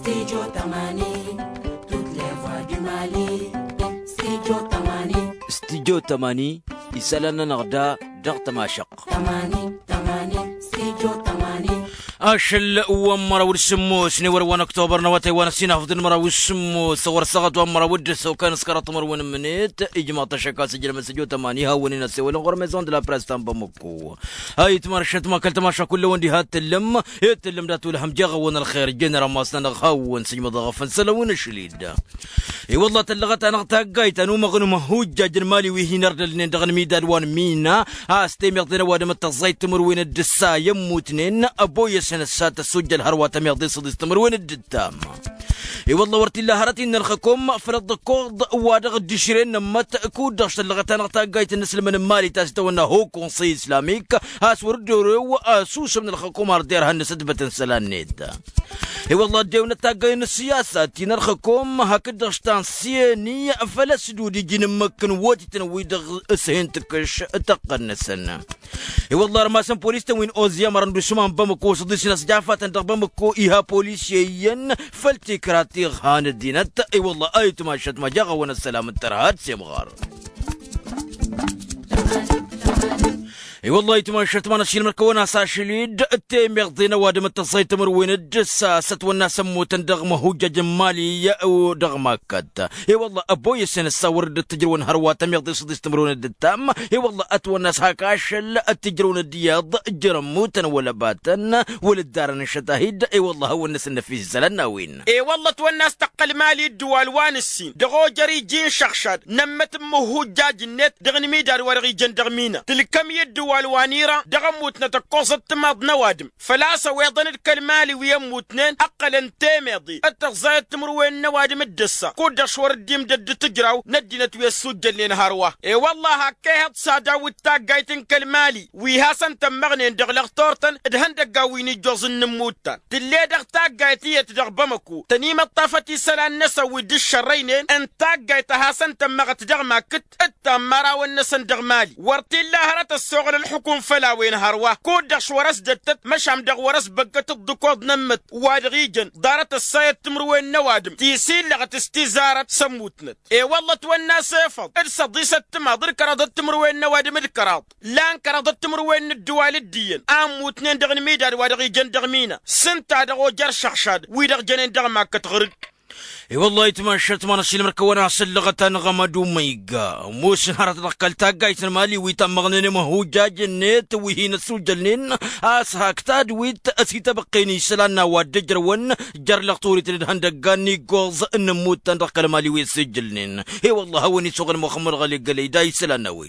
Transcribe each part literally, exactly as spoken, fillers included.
Studio Tamani, toutes les voix du Mali. Studio Tamani, Studio Tamani, Isalana Narda, Dartamashak. Tamani, Tamani, Studio Tamani. أشل ومرة والسمو سنور وان أكتوبر نواتي وانا سينا فضل مرة والسمو صور سغط ومرة ودس وكان سكرت مر وين منيت إجماع تشكا سجل مسجو تمانية هاونين السوي لغور ميزون دلا بريستان بمكو هاي تمارشت ما كل تماشى كل وندي هات اللم هات اللم داتو لهم جغون الخير جنرا ماسنا نغاون سجم ضغفن سلوون الشليد اي والله تلغت انا تاقايت انو مغنو مهوجة جنمالي ويهي نرد لنين دغن ميدان وان مينا ها ستيم يغضينا وادم التزايت تمر وين الدسا يموتنين ابو يسن السات السجل هروا تم يغضي صديس تمر وين الدتام اي والله ورتي الله هرتي نرخكم فرض كود وادغ الدشرين نمت كود دغش تلغت انا تاقايت النسل من مالي تاستونا هو كونسي اسلاميك هاس وردورو اسوس من الخكوم هردير هنسد بتنسلان نيد اي والله ديونا تاقاين السياسة تنرخكم هكذا سياني فلا سدودي جين مكن واتي تنوي دغ اسهين تكش تقنسن اي والله رماسن بوليس تنوين اوزيا مرندو شمان بمكو صديسنا سجافات دغ بمكو ايها بوليسيين فالتكراتي غان الدينات اي والله ايت ما شت ما جاغا وانا السلام الترهات سيمغار اي والله يتما شرط ما نشيل مركونا ساشليد التيم يغضينا وادم التصيد تمر وين الجسا ستونا سمو تندغ مهوجة جمالي او دغماكد اي والله ابوي السنة الساور التجرون هروات تم يغضي صديس تمرون الدتام اي والله اتونا ساكاشل التجرون الدياض جرموتا ولا باتن وللدار الشتاهيد اي والله هو الناس النفيس زلنا وين اي والله تونا استقل مالي الدوال وان السين دغو جري جين شخشاد نمت مهوجة جنت دغن ميدار ورغي جن دغمينا تلكم يدو والوانيرة دغموتنا تقوصت تماض نوادم فلاسة ويضن الكلمالي ويموتنين أقلا تيميضي التغزاية تمروين نوادم الدسة كود شور الديم دد تجراو ندينا توي السجل لنهاروا اي والله هكيها تصادا والتاقايتن كلمالي ويهاسن تمغنين دغلق طورتن ادهن دقاويني جوز النموتان تلي دغ تاقايتية تدغ بمكو تنيم الطافتي سلان نسا ودي الشرينين ان تاقايتها هاسن تمغت دغ ماكت التمارا والنسن دغ مالي ورتي الله هرت السوغل الحكوم فلا وين هروا كود دغش ورس دتت مشام دغ ورس بقت الدكود نمت وادغيجن دارت السايد تمر وين نوادم تيسيل لغت استزارة سموتنت اي والله تونا سيفض الصديسة تماضر كرادت تمر وين نوادم الكراد لان كرادت تمر وين الدوال الدين اموتنين دغن ميداد وادغيجن دغمينا سنتا دغو جر شخشاد ويدغ جنين دغ ماك تغرق اي والله يتما شرط ما نشيل مركونا سلغة غمدو ميقا موش نهارت نقل تاقايت المالي ويتا مغنين مهوجا جنيت ويهين السوجلين اسها كتاد ويت اسيتا بقيني سلانا وادجر ون جر لغطوري تلدهن دقاني قوز نموت تنرقل مالي ويسجلين اي والله هوني سوغن مخمر غالي قلي داي سلانا وين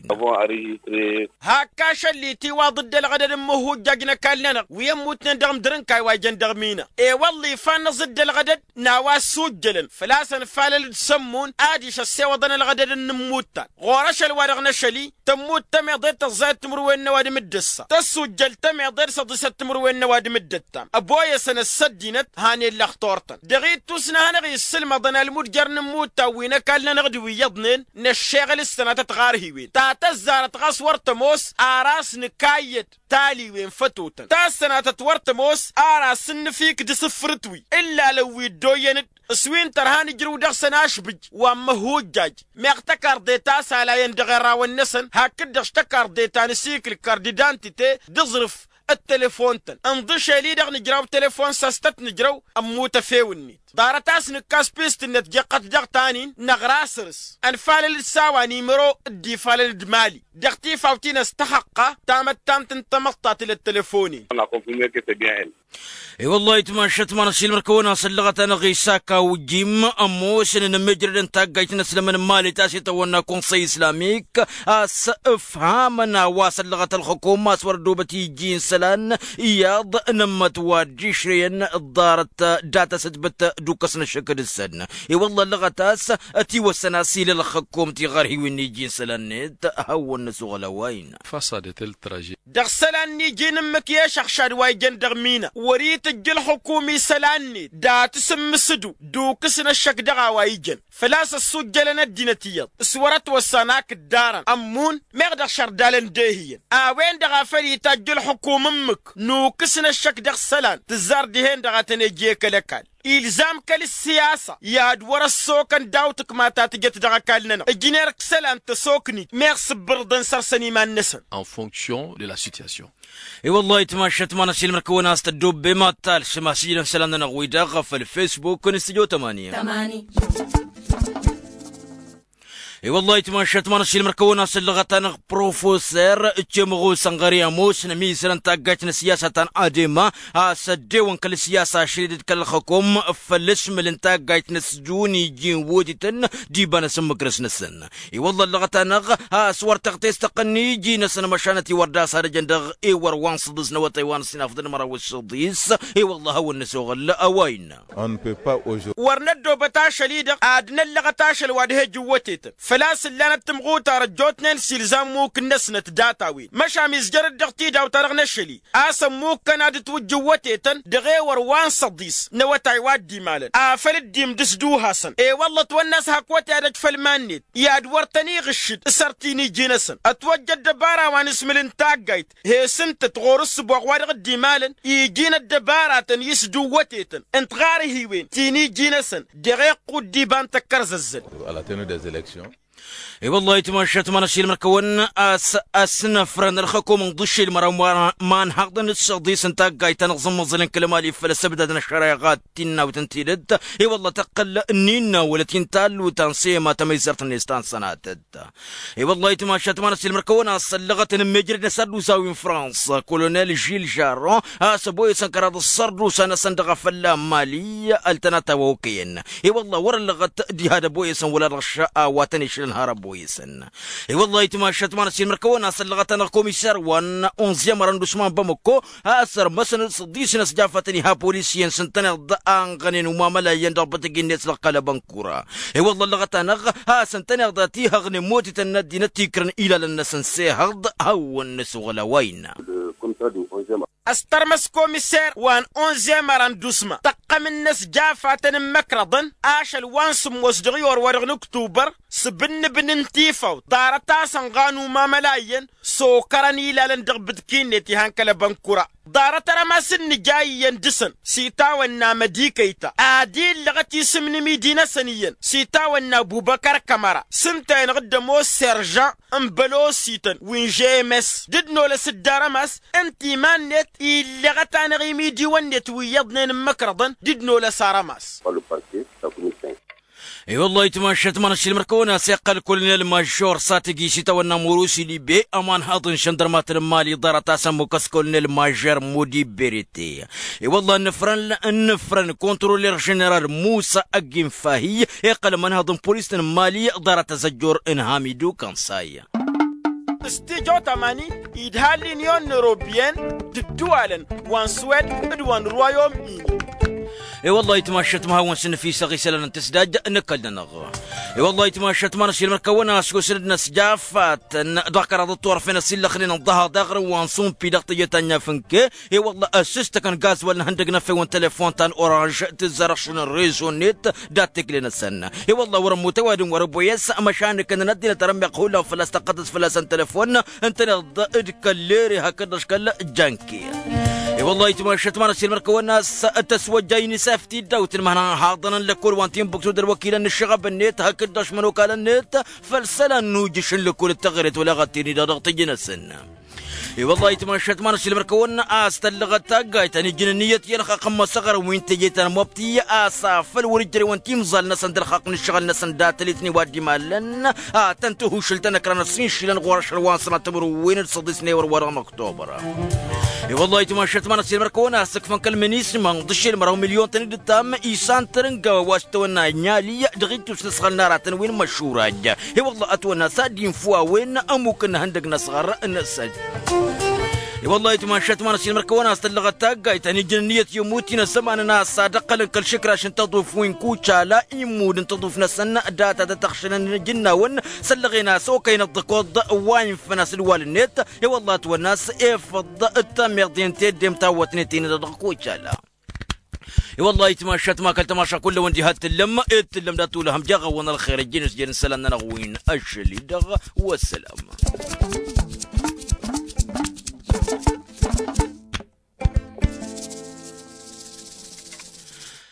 هكاش اللي تيوا ضد الغدد مهوجا جنا كالنا ويموت ندغم درنكاي واجن دغمينا اي والله فان ضد الغدد ناوا سوجلن فلاسن فالل تسمون اديش السيوضن الغدد النموتان غورش الورغ نشلي تموت تم ضيت الزيت تمروين نوادي مدسة تسجل تم ضيت صدسة تمروين نوادي مدتام ابويا سنة السدينت هاني اللي اختورتن دغيت توسنا هنغي السلمة ضنا المتجر نموتا وينا كالنا نغدي ويضنين نشيغل السنة تتغارهي وين تاتا الزارة غصور تموس اراس نكايت تالي وين فتوتن تا السنة تتور تموس اراس نفيك دسفرتوي الا لو يدوينت سوين ترهاني جرو دغسن اشبج ومهوجاج ميغتكر ديتا سالا يندغرا والنسن هكذا اشتكر ديتا نسيك الكارديدانتي دظرف التليفون تن انضش لي دغ نجراو تليفون ساستت نجراو اموت فيوني دارتاس نكاس بيست نتجقت دغ تاني نغراسرس انفال الساوى نيمرو دي فال الدمالي دغتي فاوتين استحقه تامت تام تنتمطات للتليفوني انا كونفيرمي كي سي بيان اي والله يتما شت ما نشيل مركونا سلغت انا غيساكا وجيم اموس ان مجرد انت قايت نسلم من مالي تاسي تونا كونسي اسلاميك اس افهامنا وسلغت الحكومه وردوبتي جين سلان اياض نمت وادشرين دارت داتا سدبت دوكسنا الشكل السن اي والله لغتاس اتي والسناسيل الحكومه غير هي وني جين سلان هو النسو غلوين فسدت التراجي دغسلان ني جين مكيا شخشاد واي جن دغمينا وريت الجل حكومي سلاني دا تسم سدو دوكسنا الشك دغا وايجن فلاس السجل ندينتيض سورت وساناك الدارن امون مغدغ شردالن ديهين اوين دغا فريت الجل حكوم امك نوكسنا الشك دغ سلان تزار ديهن دغا تنجيك لكال إلزام كل السياسة ياد ورا السوكن داوتك ما تاتجت دغا كالنا الجنيرك سلام تسوكني ميغس بردن سرسني ما نسن en fonction de la situation. اي والله يتماشت ما نسيل مركونا استدوب بما تال شماسي نفسلنا نغوي داغا في الفيسبوك ونستجو تمانية تماني اي والله يتماشت ما نسيل مركونا سلغتان بروفيسور تشمغو سنغاريا موس نميسرن تاقاتنا سياسة عديمة سديوان كل سياسة شريدت كل حكوم فالاسم لنتاقاتنا سجوني جين وودتن ديبانا سمكرس نسن اي والله اللغتان سوار تغتيس تقني جي نسن مشانتي ورداس هذا جندغ اي وروان صدس نواتيوان سنافدن مراوي الصديس اي والله هو النسوغ اوين ورندو بتاشا ليدق عادنا اللغتاشا الوادهي جوتيت فلاس اللي انا تمغوتا رجوتنا سيلزام موك النسنة داتاوين مشا مزجرد دغتي داو ترغنا شلي اسم موك كان عدت وجوتيتن دغي وروان صديس نواتاي وادي مالن افل الديم دسدو حسن اي والله تونس هاكوتي عدت فالمانيت يا دورتني غشد سرتيني جينسن اتوجد دبارا وان اسم الانتاقايت هي سنت تغورس بوغوار غدي مالن يجينا الدبارة يسدو وتيتن انت غاري هيوين تيني جينسن دغي قدي بان تكرززن على tenue des élections. اي والله يتماشت ما نشيل مركون اس اسنفرن الحكومة من ضشي المرا ما نحقدن الصديس انتا قايت نغزم مظلن كلمالي فلسبدنا الشرايغات تينا وتنتيلد اي والله تقل نينا ولا تنتال وتنسي ما تميزرت النستان سناتد اي والله يتماشت ما نشيل مركون اس لغت مجرد نسد وساوي فرانس كولونيل جيل جارو اس بوي سنكراد الصرد وسنه صندغ فلا مالي التناتا ووكين اي والله ور لغت دي هذا بوي سن ولا رشا واتنيش الهرب بويسن اي والله يتماشت ما نسيل مركونا سلغتنا كوميسار وان اونزيام راندوسمان بامكو اسر مثلا صديس ناس جافتني ها بوليسيين سنتنا ضان غنين وما ملا يندر بتجينيت لقال بنكورا اي والله لغتنا ها سنتنا ضاتي غني موتي تندي نتيكرن الى الناس نسيهض هو الناس وين استرمس كوميسار وان اونزيام راندوسمان تقم الناس جافتن مكرضن اشل وانسم وسدغيور ورغن اكتوبر سبن بننتيفو دارتا سنغانو ما ملايين سوكراني لالندغ بدكينيتي هانكلا بنكورا دارتا رما سن جاي يندسن سيتا ونا مديكيتا ادين لغتي سمن ميدينا سنيين سيتا ونا بوبكر كامارا سنتين غدمو سيرجان امبلو سيتن وين جيمس ددنو لسدارماس انتي مانيت اللي غتان غيمي ديوانيت ويضنين مكرضن ددنو لسارماس اي والله يتماشت ما نشيل مركونا سيقل كولونيل ماجور ساتيجي شتا ونا موروسي لي بي امان هاضن شندرمات المالي دارتا سموكس كولونيل ماجر مودي بيريتي اي والله نفرن نفرن كونترولير جنرال موسى اجين فاهي يقل من هاضن بوليس المالي دارتا زجور انهاميدو كانساي استيجو تماني يدها اليونيون اوروبيان ددوالن وان سويد ادوان رويوم ايني اي والله يتماشت ما هو سن في سغي سلن تسداد نكلنا نغ اي والله يتماشت ما نشيل مركونا اسكو سندنا سجافات ذكر الدكتور فينا سيل خلينا نضها دغر وانصوم بي دقتيه تانيا فنك اي والله اسست كان غاز ولا هندقنا في وان تليفون تان اورانج تزرشن الريزو نت داتك لنا سنه اي والله ور متواد ور بويس مشان كان ندي ترمي قوله فلاس تقدس فلاس تليفون انت ادكليري هكذا شكل جانكي اي والله يتماشت ما نسيل مركونا التسوج جايني سافتي دوت المهنا حاضنا لكل وانتين بكتود الوكيل الشغب النت هكداش من وكال النت فالسلا نوجش لكل التغريت ولا غتيني دا ضغط جنسن اي والله يتماشت ما نسيل مركونا استلغت قايت اني جننيه يلخا قم صغر وين تجيت انا مبتي اسافل ورجري وانتي مزال ناس ندرخق نشغل ناس داتلتني وادي مالن اه تنتهو شلتنا كرنا سين شيلن غور شروان سنه تمرو وين تصدسني ور اكتوبر اي والله يتماشت ما نسيل مركونا سقفن كلمنيس ما ضشي المرو مليون تاني دتام ايسان ترنقا واستونا نيالي دغيتو سنسخل نارات وين مشوراج اي والله اتونا سادين فوا وين اموكن هندقنا صغار النسج اي والله يتماشت ما نسيل مركونا استلغت قايت اني جنيه يموتين سمان ناس صادق كل شكر عشان تضيف وين كوتشا لا يمود تضيف نسنا داتا تخشن جنا ون سلغينا سو كاين الضكود وين فناس الوالنت اي والله تو الناس افض التمر دين تيم تاوتنتين دقوتشا لا اي والله يتماشت ما كل تماشى كل وين جهات اللم التلم داتو لهم جغ ون الخير الجنس جنس لنا نغوين اجلي دغ والسلام.